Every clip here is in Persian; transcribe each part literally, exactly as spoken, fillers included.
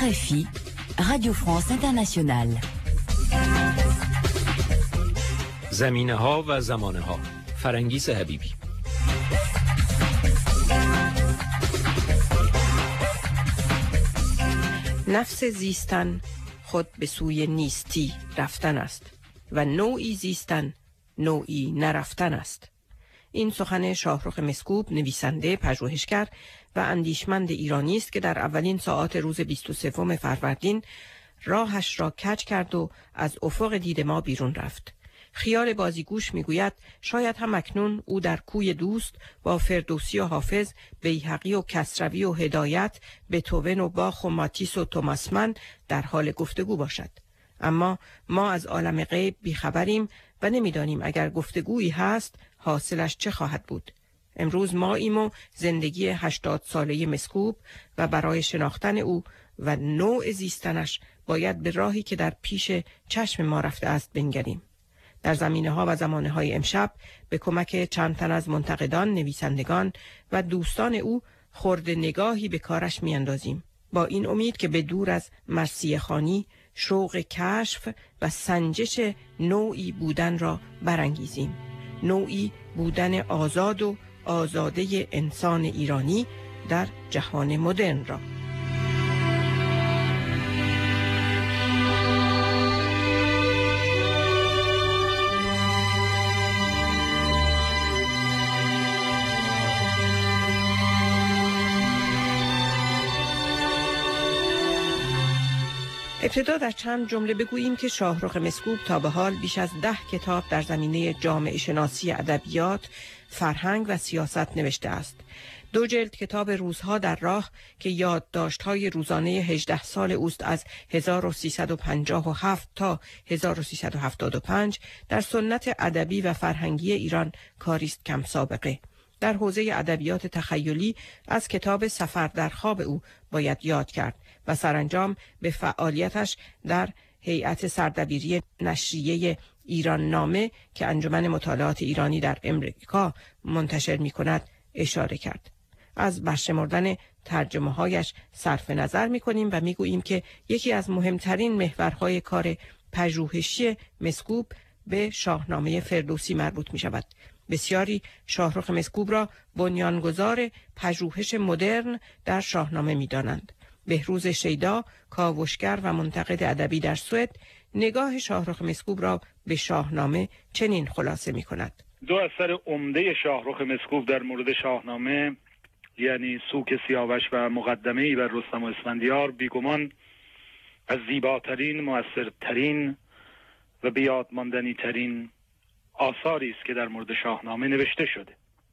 آر اف ای رادیو فرانس اینترنشنال. زمینه ها و زمانه ها. فرنگیس حبیبی. نفس زیستن خود به سوی نیستی رفتن است و نوعی زیستن نوعی نرفتن است. این سخن شاهرخ مسکوب، نویسنده، پژوهشگر و اندیشمند ایرانی است که در اولین ساعات روز بیست و سوم فروردین راهش را کج کرد و از افق دید ما بیرون رفت. خیال بازیگوش میگوید شاید هم اکنون او در کوی دوست با فردوسی و حافظ، بیهقی و کسروی و هدایت، بتوون و باخ و ماتیس و توماس من در حال گفتگو باشد. اما ما از عالم غیب بیخبریم و نمیدانیم اگر گفتگویی هست حاصلش چه خواهد بود. امروز ما ایم و زندگی هشتاد ساله مسکوب و برای شناختن او و نوع زیستنش باید به راهی که در پیش چشم ما رفته است بنگریم. در زمینه ها و زمانه های امشب به کمک چند تن از منتقدان، نویسندگان و دوستان او خرد نگاهی به کارش می اندازیم، با این امید که به دور از مرثیه خوانی شوق کشف و سنجش نوعی بودن را برانگیزیم، نوعی بودن آزاد و آزاده انسان ایرانی در جهان مدرن را. ابتدا در چند جمله بگوییم که شاهرخ مسکوب تا به حال بیش از ده کتاب در زمینه جامعه شناسی ادبیات، فرهنگ و سیاست نوشته است. دو جلد کتاب روزها در راه که یادداشت‌های روزانه هجده سال اوست از هزار و سیصد و پنجاه و هفت تا هزار و سیصد و هفتاد و پنج در سنت ادبی و فرهنگی ایران کاریست کم سابقه. در حوزه ادبیات تخیلی از کتاب سفر در خواب او باید یاد کرد و سرانجام به فعالیتش در هیئت سردبیری نشریه ایران نامه که انجمن مطالعات ایرانی در امریکا منتشر می کند اشاره کرد. از برشمردن ترجمه هایش صرف نظر می کنیم و می گوییم که یکی از مهمترین محورهای کار پژوهشی مسکوب به شاهنامه فردوسی مربوط می شود. بسیاری شاهرخ مسکوب را بنیانگذار پژوهش مدرن در شاهنامه می دانند. بهروز شیدا، کاوشگر و منتقد ادبی در سوئد، نگاه شاهرخ مسکوب را به شاهنامه چنین خلاصه می کند. دو اثر عمده شاهرخ مسکوب در مورد شاهنامه، یعنی سوک سیاوش و مقدمه‌ای بر رستم و اسفندیار، بیگمان از زیباترین، مؤثرترین و بیادماندنی ترین آثاری است که در مورد شاهنامه نوشته شده.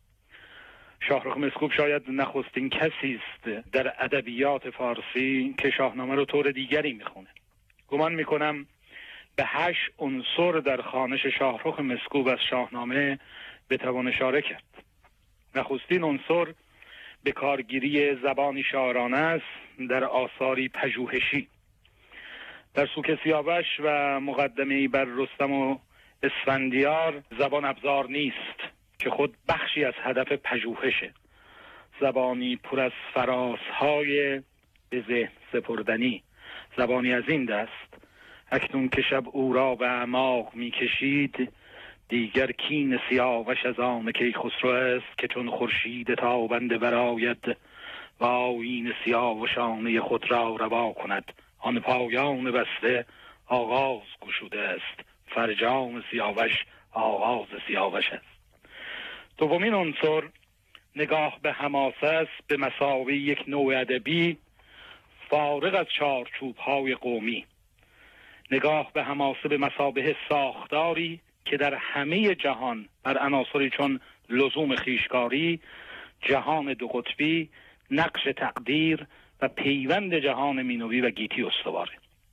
شاهرخ مسکوب شاید نخستین کسی است در ادبیات فارسی که شاهنامه رو طور دیگری میخونه. گمان میکنم به هشت عنصر در خوانش شاهرخ مسکوب از شاهنامه بتوان اشاره کرد. نخستین عنصر به کارگیری زبانی شاعرانه است در آثاری پژوهشی. در سوک سیاوش و مقدمه‌ای بر رستم و اسفندیار زبان ابزار نیست که خود بخشی از هدف پژوهشه. زبانی پر از فراسهای به ذهن سپردنی، زبانی از این دست: اکنون که شب او را به اعماق می کشید، دیگر کین سیاوش از آن کیخسرو است که چون خورشید تابنده براید و آیین سیاوشانه خود را روا کند. آن پایان بسته آغاز گشوده است، فرجام سیاوش آغاز سیاوش است. دومین عنصر نگاه به حماسه است، به مثابه یک نوع ادبی فارغ از چارچوب‌های قومی. نگاه به حماسه به مثابه ساختاری که در همه جهان بر عناصری چون لزوم خویشکاری، جهان دو قطبی، نقش تقدیر و پیوند جهان مینوی و گیتی استواره.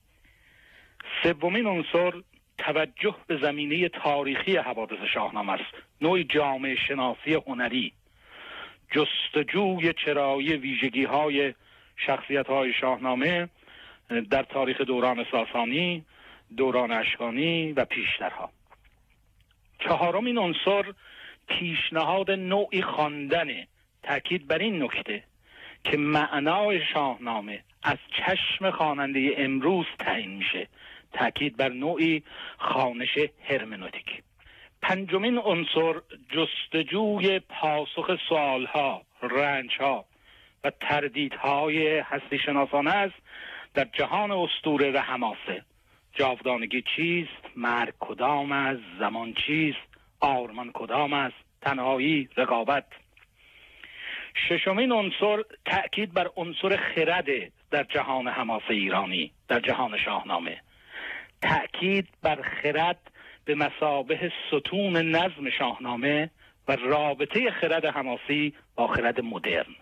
سومین عنصر توجه به زمینه تاریخی حوادث شاهنامه است، نوعی جامعه شناسی هنری، جستجوی چرایی ویژگی‌های شخصیت‌های شاهنامه در تاریخ دوران ساسانی، دوران اشکانی و پیشترها. چهارمین عنصر پیشنهاد نوعی خواندن، تأکید بر این نکته که معنای شاهنامه از چشم خواننده امروز تعیین میشه. تأکید بر نوعی خوانش هرمنوتیک. پنجمین عنصر جستجوی پاسخ سوالها، رنجها و تردیدهای هستی شناسانه است در جهان اسطوره و حماسه. جاودانگی چیست؟ مرگ کدام است؟ زمان چیست؟ آرمان کدام است؟ تنهایی، رقابت. ششمین عنصر تأکید بر عنصر خرد در جهان حماسه ایرانی، در جهان شاهنامه. تأکید بر خرد به مثابه ستون نظم شاهنامه و رابطه خرد حماسی با خرد مدرن.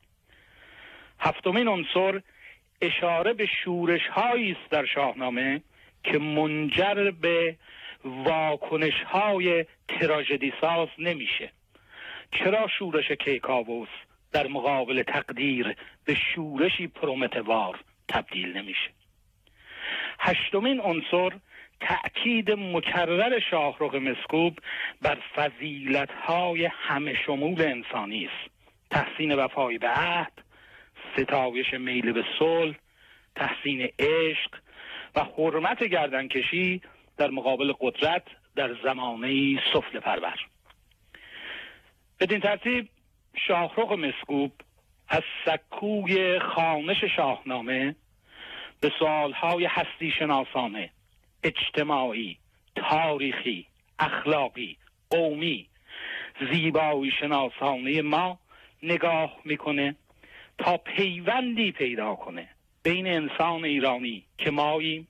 هفتمین عنصر اشاره به شورش‌هایی است در شاهنامه که منجر به واکنش‌های تراژدی ساز نمیشه. چرا شورش کیکاووس در مقابل تقدیر به شورشی پرومتوار تبدیل نمیشه؟ هشتمین عنصر تأکید مکرر شاهرخ مسکوب بر فضیلت‌های همه شمول انسانی است. تحسین وفای به عهد، ستایش میل به صلح، تحسین عشق و حرمت گردنکشی در مقابل قدرت در زمانه‌ای سفله پرور. بدین ترتیب شاهرخ مسکوب از سکوی خوانش شاهنامه به سوالهای هستی شناسانه، اجتماعی، تاریخی، اخلاقی، قومی، زیبایی شناسانه ما نگاه میکنه تا پیوندی پیدا کنه بین انسان ایرانی که ماییم،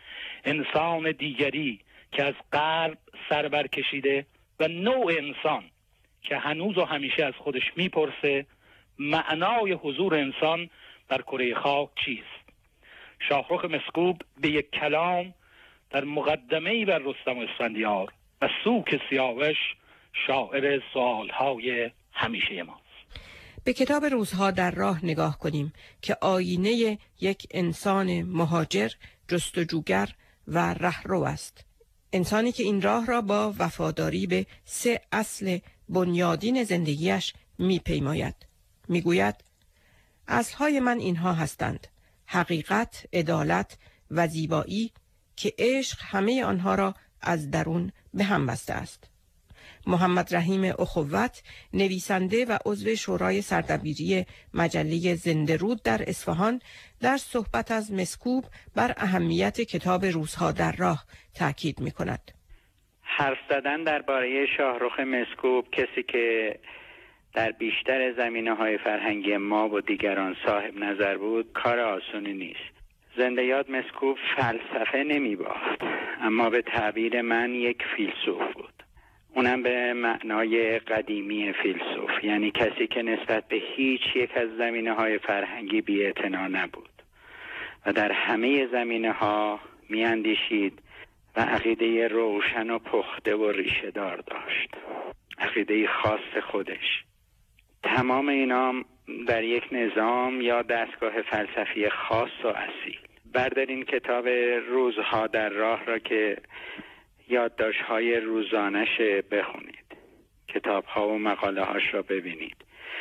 انسان دیگری که از غرب سر برکشیده و نوع انسان که هنوز و همیشه از خودش میپرسه معنای حضور انسان بر کره خاک چیست. شاهرخ مسکوب به یک کلام در مقدمه‌ای بر رستم و اسفندیار و سوک سیاوش شاعر سوالهای همیشه ماست. به کتاب روزها در راه نگاه کنیم که آینه یک انسان مهاجر، جستجوگر و رهرو است. انسانی که این راه را با وفاداری به سه اصل بنیادین زندگیش می‌پیماید. میگوید اصلهای من اینها هستند: حقیقت، عدالت و زیبایی که عشق همه آنها را از درون به هم بسته است. محمد رحیم اخوت، نویسنده و عضو شورای سردبیری مجله زنده رود در اصفهان، در صحبت از مسکوب بر اهمیت کتاب روزها در راه تاکید می کند. حرف زدن درباره شاهرخ مسکوب، کسی که در بیشتر زمینه‌های فرهنگی ما و دیگران صاحب نظر بود، کار آسانی نیست. زنده یاد مسکوب فلسفه نمی باخت، اما به تعبیر من یک فیلسوف بود. اونم به معنای قدیمی فیلسوف، یعنی کسی که نسبت به هیچ یک از زمینه‌های فرهنگی بی‌اعتنا نبود و در همه زمینه‌ها می‌اندیشید و عقیده روشن و پخته و ریشه‌دار داشت، عقیده خاص خودش. تمام اینام در یک نظام یا دستگاه فلسفی خاص و اصیل. بردارین کتاب روزها در راه را که یادداشت‌های روزانش بخونید، کتاب‌ها و مقاله‌هاش را ببینید.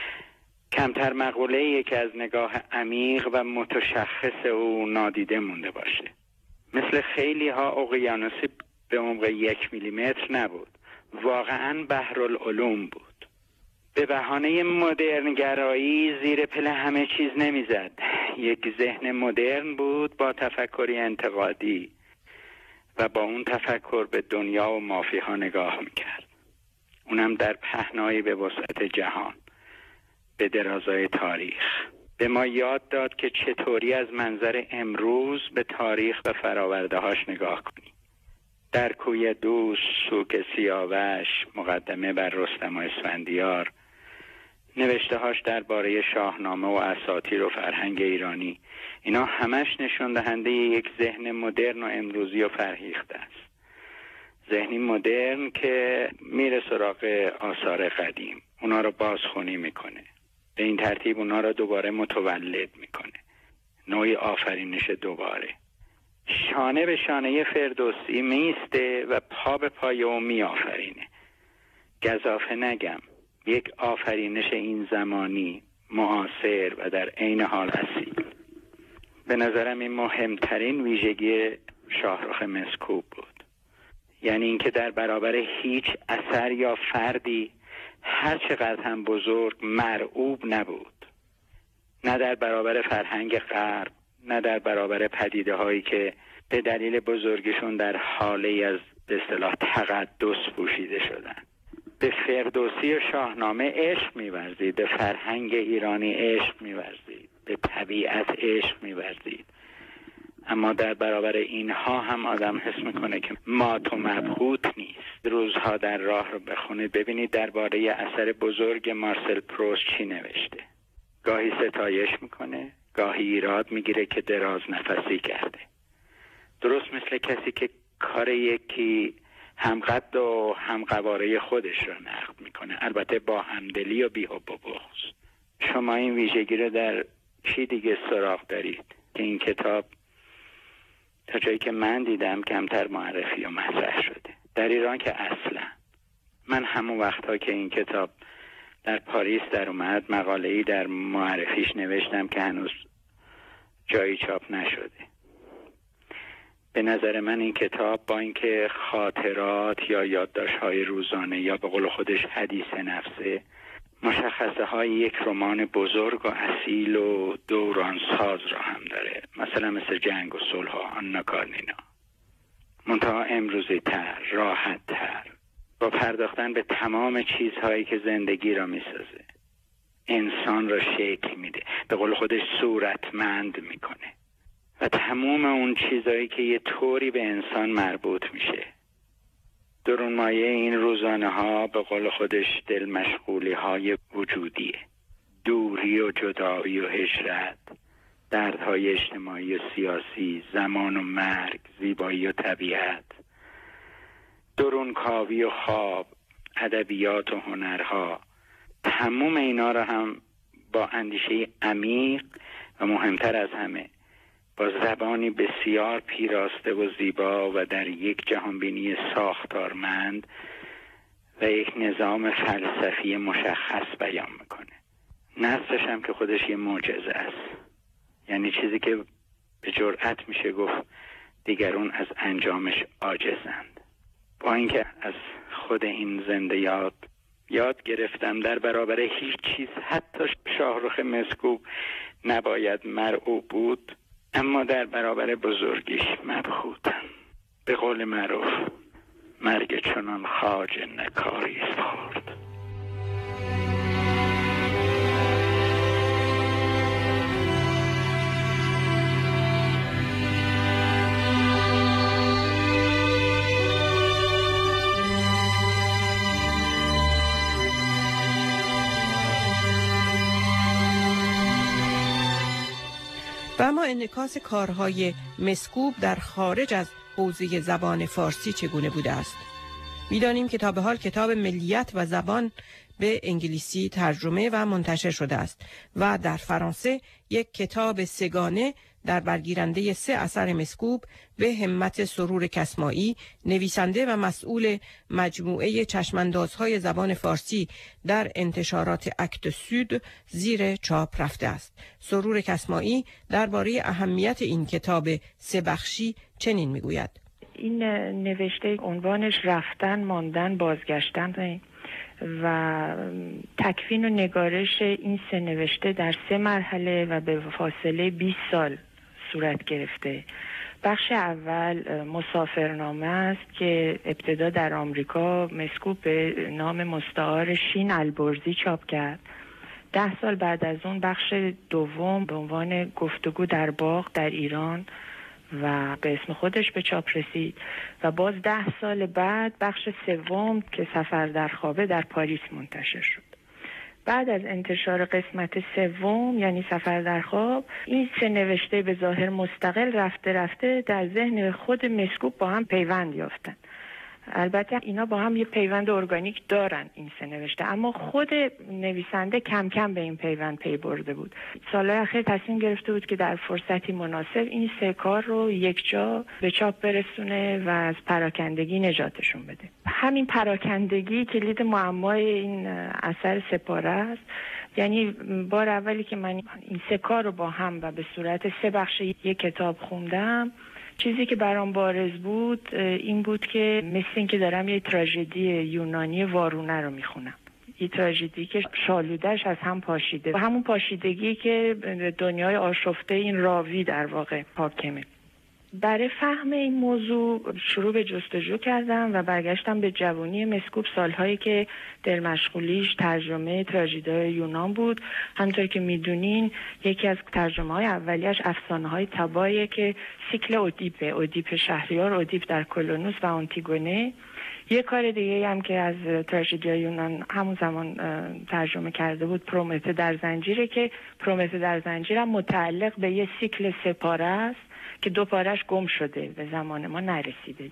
کمتر مقوله‌ای که از نگاه عمیق و متشخص او نادیده مونده باشه. مثل خیلی ها اقیانوسی به عمق یک میلیمتر نبود، واقعاً بحرالعلوم بود. به بهانه مدرن گرایی زیر پل همه چیز نمیزد. یک ذهن مدرن بود با تفکری انتقادی و با اون تفکر به دنیا و مافیها نگاه میکرد. اونم در پهنایی به وسعت جهان، به درازای تاریخ. به ما یاد داد که چطوری از منظر امروز به تاریخ و فرآورده‌هاش نگاه کنیم. در کوی دوست، سوک سیاوش، مقدمه بر رستم و اسفندیار، نوشته‌هاش درباره شاهنامه و اساطیر و فرهنگ ایرانی، اینا همش نشون دهنده یک ذهن مدرن و امروزی و فرهیخته است. ذهنی مدرن که میره سراغ آثار قدیم، اونا رو بازخوانی میکنه، به این ترتیب اونا رو دوباره متولد میکنه، نوعی آفرینش دوباره. شانه به شانه فردوسی میسته و پا به پای او میآفرینه. گزافه نگم، یک آفرینش این زمانی معاصر و در عین حال اصیل. به نظرم این مهمترین ویژگی شاهرخ مسکوب بود، یعنی اینکه در برابر هیچ اثر یا فردی هر چقدر هم بزرگ مرعوب نبود، نه در برابر فرهنگ غرب، نه در برابر پدیده هایی که به دلیل بزرگشون در حالی از به اصطلاح تقدس پوشیده شدن. به فردوسی شاهنامه عشق می‌ورزید، به فرهنگ ایرانی عشق می‌ورزید، به طبیعت عشق می‌ورزید، اما در برابر اینها هم آدم حس میکنه که مات و مبهوت نیست. روزها در راه رو بخونید ببینید درباره اثر بزرگ مارسل پروست چی نوشته. گاهی ستایش میکنه، گاهی ایراد میگیره که دراز نفسی کرده، درست مثل کسی که کار یکی همقد و همقواره خودش رو نقد میکنه، البته با همدلی و بی‌حب و بغض. شما این ویژگی رو در چی دیگه سراغ دارید که این کتاب تا جایی که من دیدم کمتر معرفی و مطرح شده در ایران؟ که اصلا من همون وقتها که این کتاب در پاریس در اومد مقاله‌ای در معرفیش نوشتم که هنوز جایی چاپ نشده. به نظر من این کتاب با اینکه خاطرات یا یادداشت‌های روزانه یا به قول خودش حدیث نفسه، مشخصه های یک رمان بزرگ و اصیل و دورانساز را هم داره، مثلا مثل جنگ و صلح و آنا کارنینا، منتها امروزی تر، راحت تر، با پرداختن به تمام چیزهایی که زندگی را میسازه، انسان را شکل میده، به قول خودش صورتمند میکنه و تمام اون چیزهایی که یه طوری به انسان مربوط میشه. درون مایه این روزانه ها به قول خودش دل مشغولی های وجودیه، دوری و جدایی و هجرت، دردهای اجتماعی و سیاسی، زمان و مرگ، زیبایی و طبیعت، درون کاوی و خواب، ادبیات و هنرها، تمام اینا را هم با اندیشه عمیق و مهمتر از همه با زبانی بسیار پیراسته و زیبا و در یک جهانبینی ساختارمند و یک نظام فلسفی مشخص بیان میکنه. نصش هم که خودش یه معجزه است، یعنی چیزی که به جرأت میشه گفت دیگرون از انجامش عاجزند. با اینکه از خود این زنده یاد یاد گرفتم در برابر هیچ چیز، حتی شاهرخ مسکوب نباید مرعوب بود، اما در برابر بزرگیش مبهوتم. به قول معروف مرگ چنان خواجه نکاری است خورد. و اما انعکاس کارهای مسکوب در خارج از حوزه زبان فارسی چگونه بوده است؟ می‌دانیم که تا به حال کتاب ملیت و زبان به انگلیسی ترجمه و منتشر شده است و در فرانسه یک کتاب سگانه در برگیرنده سه اثر مسکوب به همت سرور کسمایی، نویسنده و مسئول مجموعه چشماندازهای زبان فارسی در انتشارات اکت سود زیر چاپ رفته است. سرور کسمایی درباره اهمیت این کتاب سه بخشی چنین میگوید: این نوشته عنوانش رفتن، ماندن، بازگشتن و تکوین و نگارش این سه نوشته در سه مرحله و به فاصله بیست سال صورت گرفته. بخش اول مسافرنامه است که ابتدا در آمریکا مسکوب به نام مستعار شین البرزی چاپ کرد. ده سال بعد از اون بخش دوم به عنوان گفتگو در باغ در ایران و به اسم خودش به چاپ رسید و باز ده سال بعد بخش سوم که سفر در خوابه در پاریس منتشر شد. بعد از انتشار قسمت سوم یعنی سفر در خواب، این سه نوشته به ظاهر مستقل رفته رفته در ذهن خود مسکوب با هم پیوند یافتند البته اینا با هم یه پیوند ارگانیک دارن این سه نوشته، اما خود نویسنده کم کم به این پیوند پی برده بود. سالهای اخیر تصمیم گرفته بود که در فرصتی مناسب این سه کار رو یک جا به چاپ برسونه و از پراکندگی نجاتشون بده. همین پراکندگی کلید معمای این اثر سپاره است. یعنی بار اولی که من این سه کار رو با هم و به صورت سه بخش یک کتاب خوندم، چیزی که برام بارز بود این بود که مثل این که دارم یه تراژدی یونانی وارونه رو میخونم، یه تراژدی که شالودش از هم پاشیده و همون پاشیدگی که دنیای آشفته این راوی در واقع حاکمه. برای فهم این موضوع شروع به جستجو کردم و برگشتم به جوانی مسکوب، سالهایی که در مشغولیش ترجمه تراژدی‌های یونان بود. همونطور که میدونین یکی از ترجمه های اولیش افسانه های تبایه که سیکل اودیپ، اودیپ شهریار، اودیپ در کلونوس و آنتیگونه. یه کار دیگه هم که از تراژدی‌های یونان همون زمان ترجمه کرده بود پرومته در زنجیره که پرومته در زنجیر هم متعلق به یه سیکل سپاره است که دو پارش گم شده، به زمان ما نرسیده،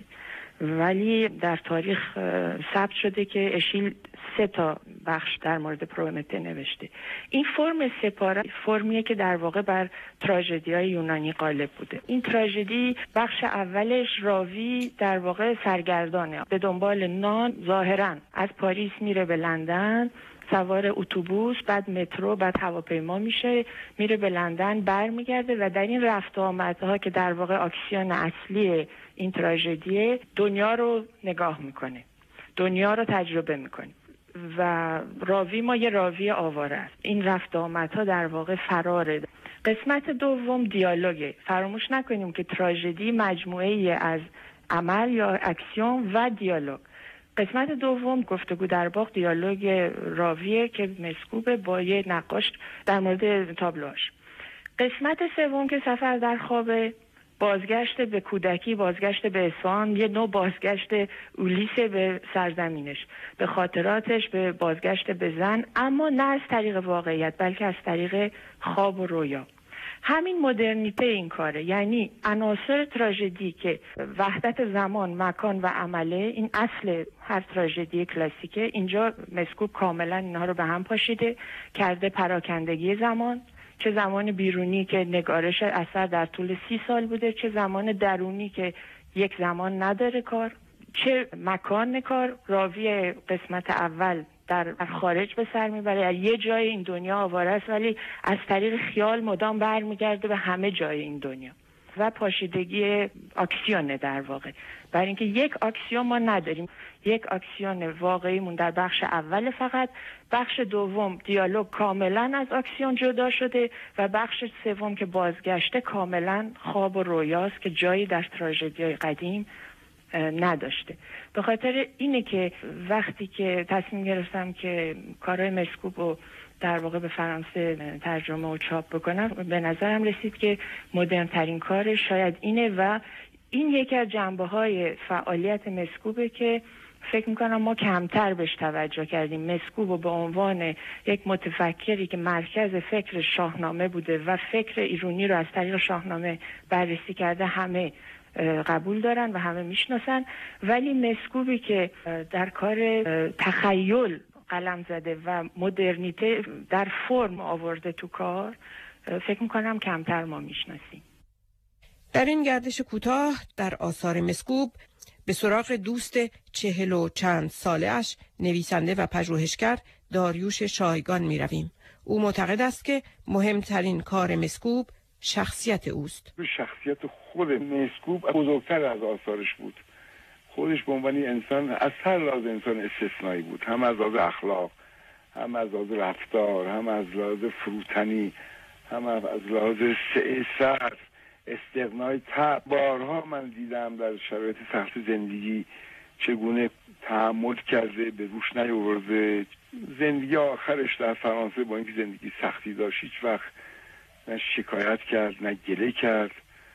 ولی در تاریخ ثبت شده که اشیل سه تا بخش در مورد پرومته نوشته. این فرم سپاره فرمیه که در واقع بر تراژدی‌های یونانی غالب بوده. این تراژدی بخش اولش راوی در واقع سرگردانه، به دنبال نان ظاهراً از پاریس میره به لندن، سوار اتوبوس، بعد مترو، بعد هواپیما میشه، میره به لندن، برمیگرده و در این رفت و آمدها که در واقع اکسیون اصلی این تراژدیه، دنیا رو نگاه میکنه، دنیا رو تجربه میکنه و راوی ما یه راوی آواره است. این رفت و آمدها در واقع فراره. قسمت دوم دیالوگه. فراموش نکنیم که تراژدی مجموعه از عمل یا اکسیون و دیالوگ. قسمت دوم گفتگو در باغ دیالوگ راویه که مسکوب با یه نقاش در مورد تابلوهاش. قسمت سوم که سفر در خوابه، بازگشت به کودکی، بازگشت به اصفهان، یه نوع بازگشت اولیسه به سرزمینش، به خاطراتش، به بازگشت به زن، اما نه از طریق واقعیت بلکه از طریق خواب و رویا. همین مدرنیته این کاره، یعنی عناصر تراژدی که وحدت زمان، مکان و عمله، این اصل هر تراژدی کلاسیکه، اینجا مسکوب کاملا اینها رو به هم پاشیده کرده. پراکندگی زمان، چه زمان بیرونی که نگارش اثر در طول سی سال بوده، چه زمان درونی که یک زمان نداره کار، چه مکان کار. راوی قسمت اول در خارج به سر میبره، یه جای این دنیا آواره است ولی از طریق خیال مدام برمیگرده به همه جای این دنیا. و پاشیدگی اکسیونه در واقع، برای اینکه یک اکسیون ما نداریم، یک اکسیون واقعیمون در بخش اول فقط، بخش دوم دیالوگ کاملا از اکسیون جدا شده و بخش سوم که بازگشته کاملا خواب و رویاست که جایی در تراژدی‌های قدیم نداشته. به خاطر اینه که وقتی که تصمیم گرفتم که کارهای مسکوب رو در واقع به فرانسه ترجمه و چاپ بکنم، به نظرم رسید که مدرن ترین کار شاید اینه و این یکی از جنبه‌های فعالیت مسکوبه که فکر میکنم ما کمتر بهش توجه کردیم. مسکوب رو به عنوان یک متفکری که مرکز فکر شاهنامه بوده و فکر ایرانی رو از طریق شاهنامه بررسی کرده همه قبول دارن و همه میشناسن، ولی مسکوبی که در کار تخیل قلم زده و مدرنیته در فرم آورده تو کار، فکر میکنم کمتر ما میشناسیم. در این گردش کوتاه در آثار مسکوب به سراغ دوست چهل و چند ساله‌اش، نویسنده و پژوهشگر داریوش شایگان می رویم. او معتقد است که مهمترین کار مسکوب شخصیت اوست. شخصیت خود مسکوب بزرگتر از آثارش بود. خودش به عنوان انسان از هر لحاظ انسان استثنایی بود، هم از لحاظ اخلاق، هم از لحاظ رفتار، هم از لحاظ فروتنی، هم از لحاظ سعادت، استغنای طبع. بارها من دیدم در شرایط سخت زندگی چگونه تحمل کرده، به روش نیاورده. زندگی آخرش در فرانسه با اینکه زندگی سختی داشت، هیچ وقت نه شکایت کرد نه گله کرد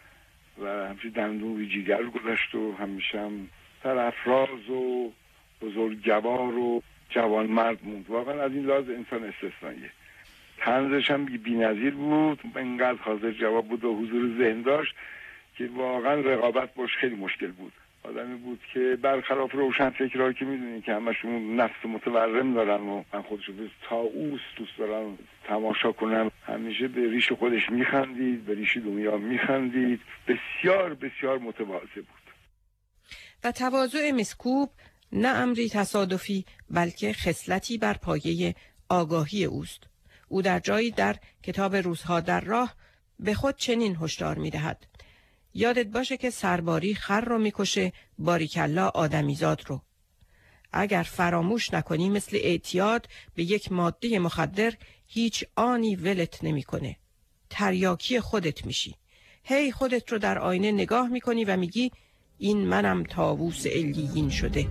و همیشه دندون روی جیگر گذاشت و همیشه هم سرافراز و بزرگوار و جوان مرد موند. واقعا از این لحاظ انسان استثنائیه. طنزش هم بی‌نظیر بود، انقدر حاضر جواب بود و حضور ذهن داشت که واقعا رقابت باش خیلی مشکل بود. آدمی بود که برخلاف روشنفکرایی که میدونین که همشون نفس متورم دارن و من خودشو به طاووس دوست دارم تماشا کنم، همیشه به ریش خودش میخندید، به ریش دنیا میخندید، بسیار بسیار متواضع بود. و تواضع مسکوب نه امری تصادفی بلکه خصلتی بر پایه آگاهی اوست. او در جایی در کتاب روزها در راه به خود چنین هشدار می‌دهد: یادت باشه که سرباری خر رو میکشه، باریکلا آدمیزاد رو. اگر فراموش نکنی مثل اعتیاد به یک ماده مخدر هیچ آنی ولت نمیکنه. تریاکی خودت میشی. هی خودت رو در آینه نگاه میکنی و میگی این منم طاووس علیین شده.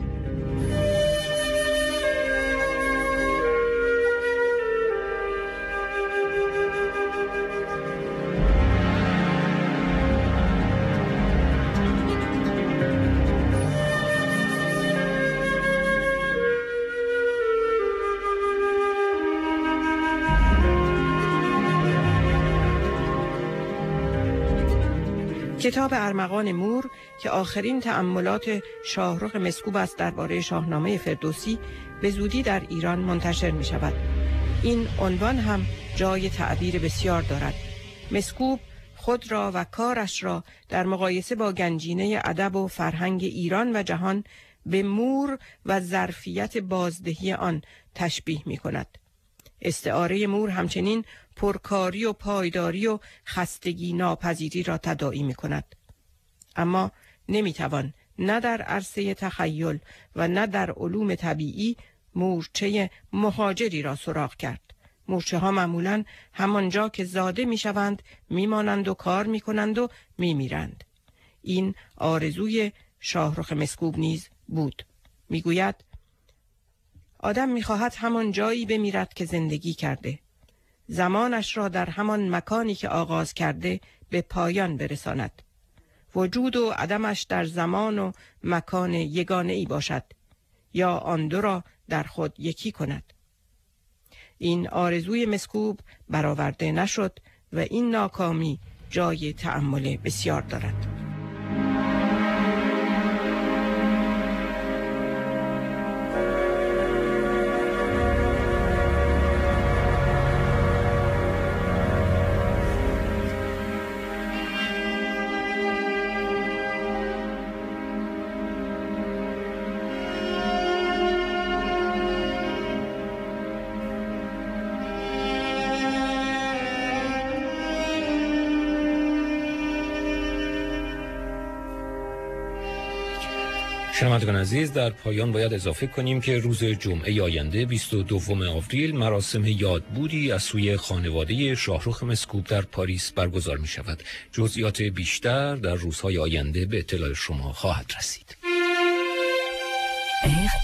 کتاب ارمغان مور که آخرین تأملات شاهرخ مسکوب است درباره شاهنامه فردوسی به زودی در ایران منتشر می شود. این عنوان هم جای تعبیر بسیار دارد. مسکوب خود را و کارش را در مقایسه با گنجینه ادب و فرهنگ ایران و جهان به مور و ظرفیت بازدهی آن تشبیه می کند. استعاره مور همچنین پرکاری و پایداری و خستگی ناپذیری را تداعی می کند. اما نمی توان نه در عرصه تخیل و نه در علوم طبیعی مورچه مهاجری را سراغ کرد. مورچه ها معمولاً همانجا که زاده می شوند می مانند و کار می کنند و می میرند. این آرزوی شاهرخ مسکوب نیز بود. می گوید آدم می خواهد همان جایی بمیرد که زندگی کرده، زمانش را در همان مکانی که آغاز کرده به پایان برساند. وجود و عدمش در زمان و مکان یگانه ای باشد یا آن دو را در خود یکی کند. این آرزوی مسکوب برآورده نشد و این ناکامی جای تأمل بسیار دارد. شنوندگان عزیز، در پایان باید اضافه کنیم که روز جمعه آینده بیست و دوم آوریل مراسم یادبودی از سوی خانواده شاهرخ مسکوب در پاریس برگزار می شود. جزئیات بیشتر در روزهای آینده به اطلاع شما خواهد رسید.